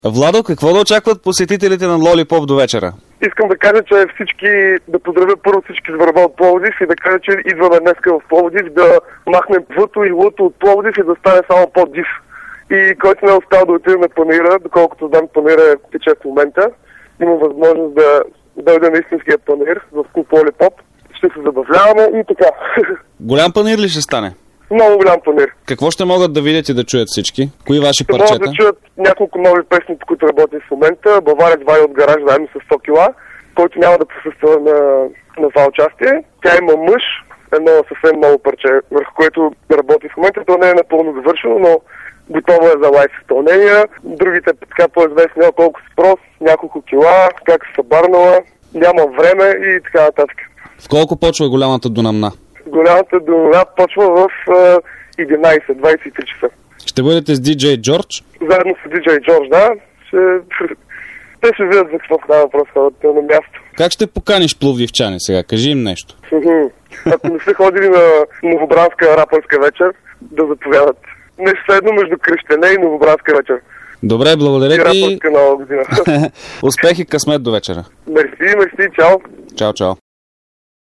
Владо, какво да очакват посетителите на Лолипоп до вечера? Искам да кажа, че да поздравя първо всички с върва от Пловдив и да кажа, че идваме днеска в Пловдив да махнем въто и луто от Пловдив и да стане само по-див. И който не е успял да отиде на панаира, доколкото знам панаира тече в момента, има възможност да дойде на истинския панаир в клуб Лолипоп. Ще се забавляваме и така. Голям панаир ли ще стане? Много голям панаир. Какво ще могат да видят и да чуят всички? Кои ваши ще парчета? Могат да чуят няколко нови песни, по които работим в момента. Баварец Ваня от гараж заедно с 100 кила, който няма да присъства на това участие. Тя има мъж, едно съвсем ново парче, върху което работи в момента. То не е напълно завършено, но готово е за лайф изпълнения. Другите така по-известни колко си прост, няколко кила, как се събарнала, няма време и така нататък. В колко почва голямата Дунамна? Голямата Дунамна почва в 11-23 часа. Ще бъдете с диджей Джордж? Заедно с диджей Джордж, да. Те ще видят за какво става въпрос на място. Как ще поканиш пловдивчани сега? Кажи им нещо. Ако не са ходили на новобранска рапърска вечер, да заповядат. Нещо следно между кръщене и новобранска вечер. Добре, благодаря ти. И рапърска нова година. Успех и късмет до вечера. Мерси, чао. Чао, чао.